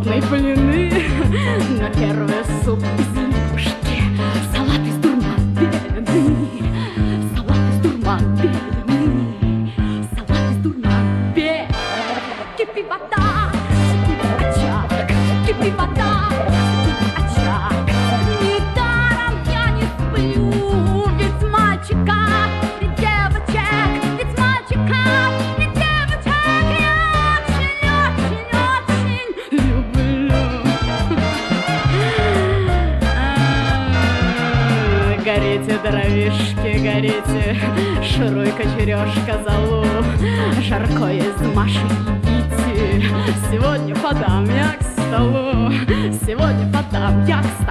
плотные блины, на первый суп из лягушки, салат из дурман бедный, салат из дурман бедный, салат из дурман бедный. Кипи вода, кипи очаг, кипи вода, кипи очаг. Недаром я не сплю, ведь мальчика и девочек, ведь мальчика и девочек я очень-очень-очень люблю. Горите, дровишки, горите, шуруй-ка, черешка, залу, жарко из Маши идите. Сегодня подам я к столу, сегодня подам я к столу.